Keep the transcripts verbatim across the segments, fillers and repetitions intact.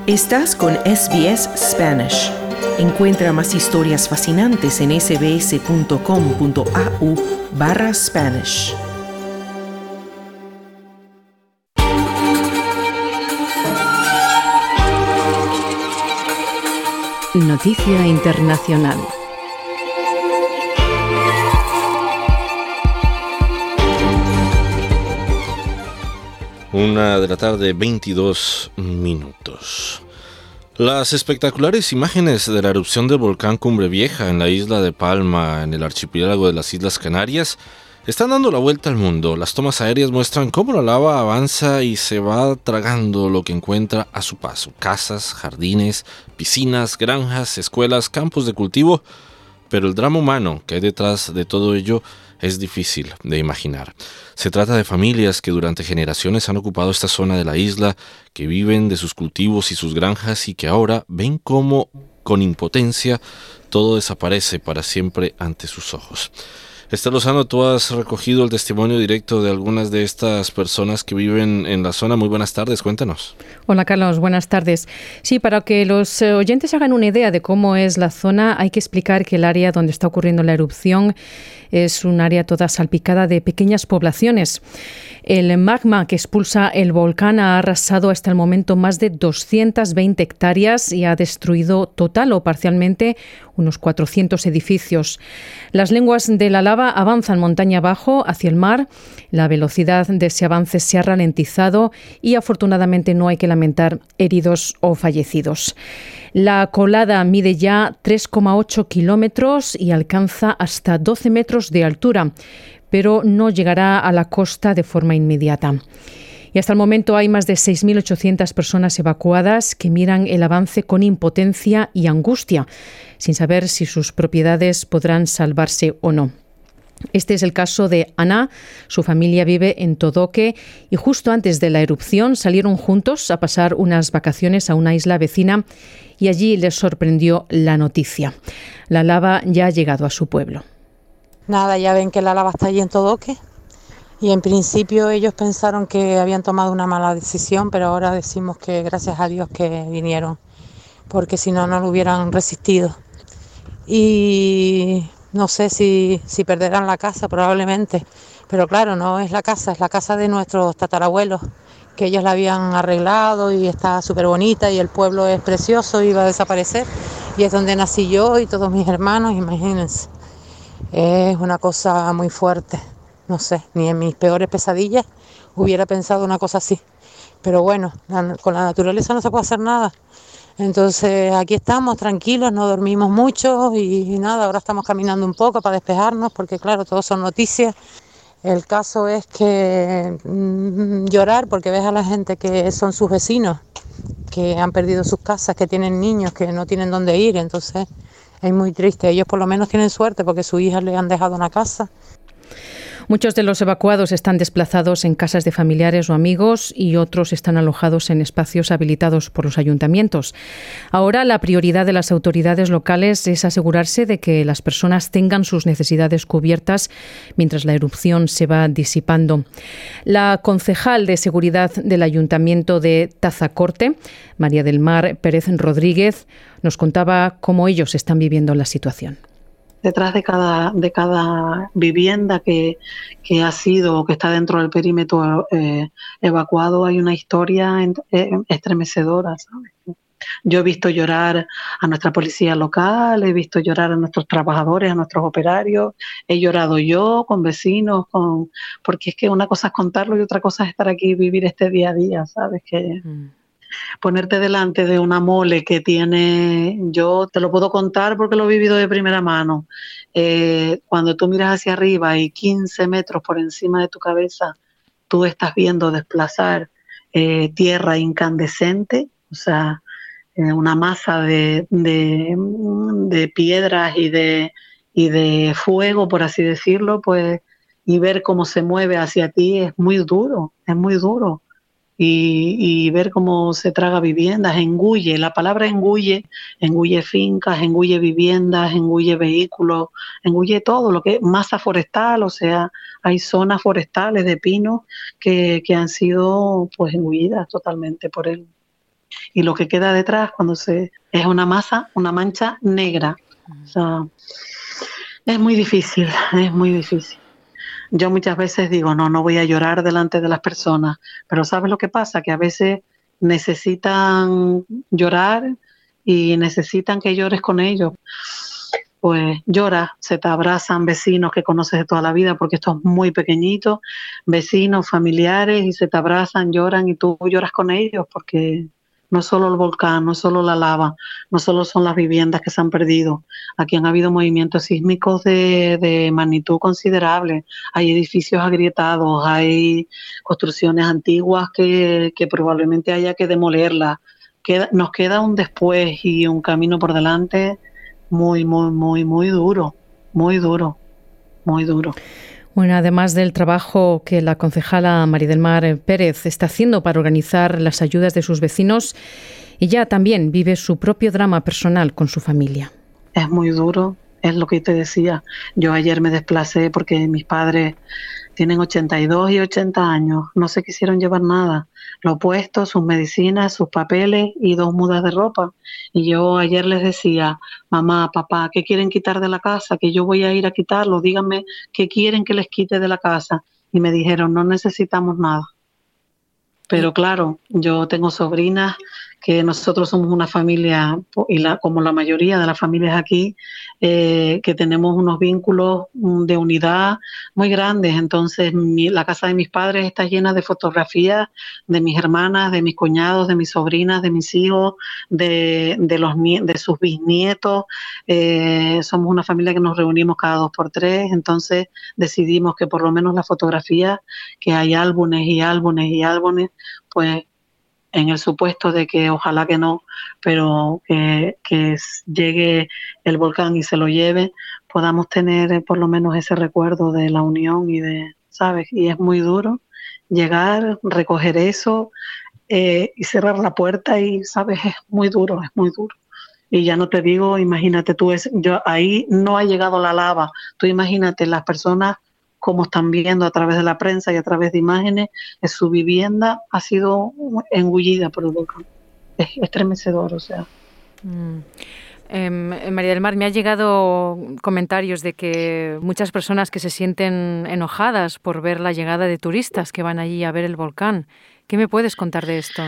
Estás con S B S Spanish. Encuentra más historias fascinantes en sbs.com.au barra Spanish. Noticia internacional. Una de la tarde, veintidós minutos. Las espectaculares imágenes de la erupción del volcán Cumbre Vieja en la isla de Palma, en el archipiélago de las Islas Canarias, están dando la vuelta al mundo. Las tomas aéreas muestran cómo la lava avanza y se va tragando lo que encuentra a su paso. Casas, jardines, piscinas, granjas, escuelas, campos de cultivo. Pero el drama humano que hay detrás de todo ello es difícil de imaginar. Se trata de familias que durante generaciones han ocupado esta zona de la isla, que viven de sus cultivos y sus granjas y que ahora ven cómo, con impotencia, todo desaparece para siempre ante sus ojos. Esther Lozano, tú has recogido el testimonio directo de algunas de estas personas que viven en la zona. Muy buenas tardes, cuéntanos. Hola Carlos, buenas tardes. Sí, para que los oyentes hagan una idea de cómo es la zona, hay que explicar que el área donde está ocurriendo la erupción es un área toda salpicada de pequeñas poblaciones. El magma que expulsa el volcán ha arrasado hasta el momento más de doscientas veinte hectáreas y ha destruido total o parcialmente unos cuatrocientos edificios. Las lenguas de la lava avanzan montaña abajo hacia el mar. La velocidad de ese avance se ha ralentizado y afortunadamente no hay que lamentar heridos o fallecidos. La colada mide ya tres coma ocho kilómetros y alcanza hasta doce metros de altura, pero no llegará a la costa de forma inmediata. Y hasta el momento hay más de seis mil ochocientas personas evacuadas que miran el avance con impotencia y angustia, sin saber si sus propiedades podrán salvarse o no. Este es el caso de Ana. Su familia vive en Todoque y justo antes de la erupción salieron juntos a pasar unas vacaciones a una isla vecina y allí les sorprendió la noticia. La lava ya ha llegado a su pueblo. Nada, ya ven que la lava está allí en Todoque y en principio ellos pensaron que habían tomado una mala decisión, pero ahora decimos que gracias a Dios que vinieron, porque si no, no lo hubieran resistido. Y no sé si, si perderán la casa probablemente, pero claro, no es la casa, es la casa de nuestros tatarabuelos, que ellos la habían arreglado y está súper bonita y el pueblo es precioso y va a desaparecer. Y es donde nací yo y todos mis hermanos, imagínense. Es una cosa muy fuerte, no sé, ni en mis peores pesadillas hubiera pensado una cosa así. Pero bueno, la, con la naturaleza no se puede hacer nada. Entonces aquí estamos tranquilos, no dormimos mucho y, y nada, ahora estamos caminando un poco para despejarnos porque claro, todo son noticias. El caso es que mmm, llorar porque ves a la gente que son sus vecinos, que han perdido sus casas, que tienen niños, que no tienen dónde ir, entonces es muy triste. Ellos por lo menos tienen suerte porque sus hijas les han dejado una casa. Muchos de los evacuados están desplazados en casas de familiares o amigos y otros están alojados en espacios habilitados por los ayuntamientos. Ahora la prioridad de las autoridades locales es asegurarse de que las personas tengan sus necesidades cubiertas mientras la erupción se va disipando. La concejal de seguridad del Ayuntamiento de Tazacorte, María del Mar Pérez Rodríguez, nos contaba cómo ellos están viviendo la situación. Detrás de cada de cada vivienda que, que ha sido o que está dentro del perímetro eh, evacuado hay una historia en, eh, estremecedora, ¿sabes? Yo he visto llorar a nuestra policía local, he visto llorar a nuestros trabajadores, a nuestros operarios, he llorado yo con vecinos, con porque es que una cosa es contarlo y otra cosa es estar aquí y vivir este día a día, ¿sabes? Que mm. Ponerte delante de una mole que tiene, yo te lo puedo contar porque lo he vivido de primera mano, eh, cuando tú miras hacia arriba y quince metros por encima de tu cabeza, tú estás viendo desplazar eh, tierra incandescente, o sea, eh, una masa de, de, de piedras y de, y de fuego, por así decirlo, pues, y ver cómo se mueve hacia ti es muy duro, es muy duro. Y, y ver cómo se traga viviendas, engulle, la palabra engulle, engulle fincas, engulle viviendas, engulle vehículos, engulle todo lo que es masa forestal, o sea, hay zonas forestales de pinos que, que han sido pues engullidas totalmente por él. y lo que queda detrás cuando se es una masa, una mancha negra. O sea, es muy difícil, es muy difícil. Yo muchas veces digo, no, no voy a llorar delante de las personas, pero ¿sabes lo que pasa? Que a veces necesitan llorar y necesitan que llores con ellos. Pues llora, se te abrazan vecinos que conoces de toda la vida, porque esto es muy pequeñito, vecinos, familiares, y se te abrazan, lloran y tú lloras con ellos, porque no es solo el volcán, no es solo la lava, no solo son las viviendas que se han perdido. Aquí han habido movimientos sísmicos de, de magnitud considerable, hay edificios agrietados, hay construcciones antiguas que, que probablemente haya que demolerlas. Queda, nos queda un después y un camino por delante muy, muy, muy, muy duro, muy duro, muy duro. Bueno, además del trabajo que la concejala María del Mar Pérez está haciendo para organizar las ayudas de sus vecinos, ella también vive su propio drama personal con su familia. Es muy duro, es lo que te decía. Yo ayer me desplacé porque mis padres tienen ochenta y dos y ochenta años, no se quisieron llevar nada. Lo opuesto, sus medicinas, sus papeles y dos mudas de ropa. Y yo ayer les decía, mamá, papá, ¿qué quieren quitar de la casa? Que yo voy a ir a quitarlo, díganme qué quieren que les quite de la casa. Y me dijeron, no necesitamos nada. Pero claro, yo tengo sobrinas, que nosotros somos una familia, y la, como la mayoría de las familias aquí, eh, que tenemos unos vínculos de unidad muy grandes. Entonces, mi, la casa de mis padres está llena de fotografías de mis hermanas, de mis cuñados, de mis sobrinas, de mis hijos, de, de, los, de sus bisnietos. Eh, somos una familia que nos reunimos cada dos por tres, entonces decidimos que por lo menos las fotografías, que hay álbumes y álbumes y álbumes, pues en el supuesto de que ojalá que no, pero que, que llegue el volcán y se lo lleve, podamos tener por lo menos ese recuerdo de la unión y de, ¿sabes? Y es muy duro llegar, recoger eso eh, y cerrar la puerta y, ¿sabes? Es muy duro, es muy duro. Y ya no te digo, imagínate tú, es, yo, ahí no ha llegado la lava, tú imagínate las personas como están viendo a través de la prensa y a través de imágenes, su vivienda ha sido engullida por el volcán. Es estremecedor, o sea. Mm. Eh, María del Mar, me han llegado comentarios de que muchas personas que se sienten enojadas por ver la llegada de turistas que van allí a ver el volcán. ¿Qué me puedes contar de esto?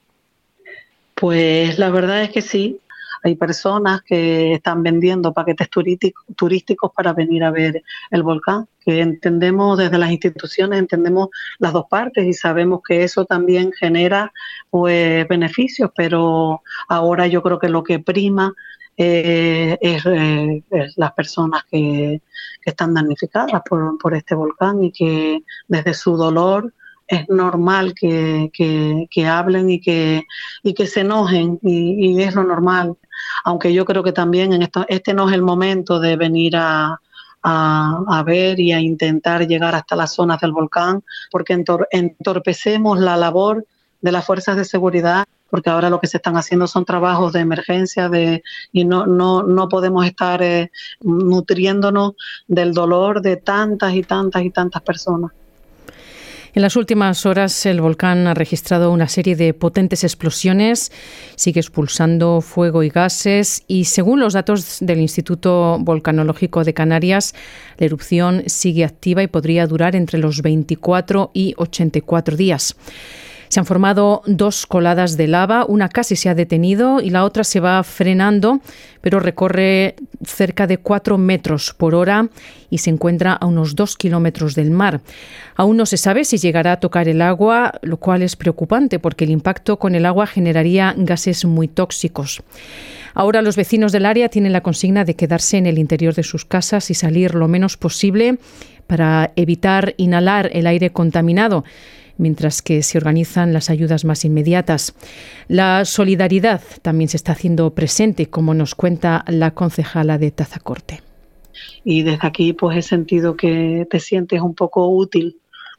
Pues la verdad es que sí. Hay personas que están vendiendo paquetes turísticos para venir a ver el volcán, que entendemos desde las instituciones, entendemos las dos partes y sabemos que eso también genera pues beneficios, pero ahora yo creo que lo que prima eh, es, eh, es las personas que, que están damnificadas por, por este volcán y que desde su dolor es normal que, que, que hablen y que, y que se enojen y, y es lo normal. Aunque yo creo que también en esto, este no es el momento de venir a, a, a ver y a intentar llegar hasta las zonas del volcán, porque entor, entorpecemos la labor de las fuerzas de seguridad, porque ahora lo que se están haciendo son trabajos de emergencia de, y no, no, no podemos estar eh, nutriéndonos del dolor de tantas y tantas y tantas personas. En las últimas horas el volcán ha registrado una serie de potentes explosiones, sigue expulsando fuego y gases y según los datos del Instituto Volcanológico de Canarias, la erupción sigue activa y podría durar entre los veinticuatro y ochenta y cuatro días. Se han formado dos coladas de lava, una casi se ha detenido y la otra se va frenando, pero recorre cerca de cuatro metros por hora y se encuentra a unos dos kilómetros del mar. Aún no se sabe si llegará a tocar el agua, lo cual es preocupante porque el impacto con el agua generaría gases muy tóxicos. Ahora los vecinos del área tienen la consigna de quedarse en el interior de sus casas y salir lo menos posible para evitar inhalar el aire contaminado, mientras que se organizan las ayudas más inmediatas. La solidaridad también se está haciendo presente, como nos cuenta la concejala de Tazacorte. Y desde aquí pues he sentido que te sientes un poco útil,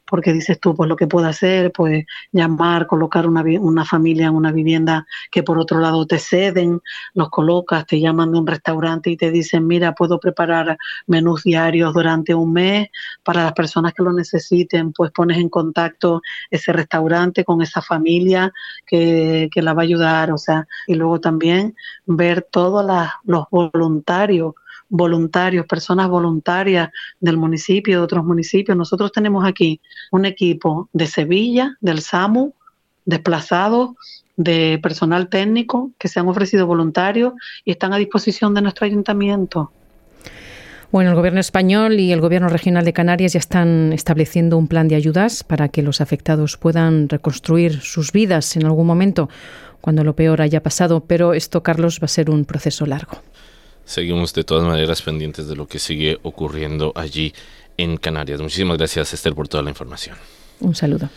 porque dices tú, pues lo que puedo hacer, pues llamar, colocar una, una familia en una vivienda que por otro lado te ceden, los colocas, te llaman de un restaurante y te dicen, mira, puedo preparar menús diarios durante un mes para las personas que lo necesiten, pues pones en contacto ese restaurante con esa familia que, que la va a ayudar, o sea, y luego también ver todos las, los voluntarios, voluntarios, personas voluntarias del municipio, de otros municipios. Nosotros tenemos aquí un equipo de Sevilla, del SAMU, desplazados, de personal técnico que se han ofrecido voluntarios y están a disposición de nuestro ayuntamiento. Bueno, el Gobierno español y el Gobierno regional de Canarias ya están estableciendo un plan de ayudas para que los afectados puedan reconstruir sus vidas en algún momento, cuando lo peor haya pasado. Pero esto, Carlos, va a ser un proceso largo. Seguimos de todas maneras pendientes de lo que sigue ocurriendo allí en Canarias. Muchísimas gracias, Esther, por toda la información. Un saludo.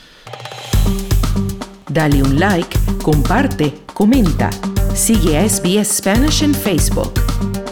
Dale un like, comparte, comenta. Sigue a S B S Spanish en Facebook.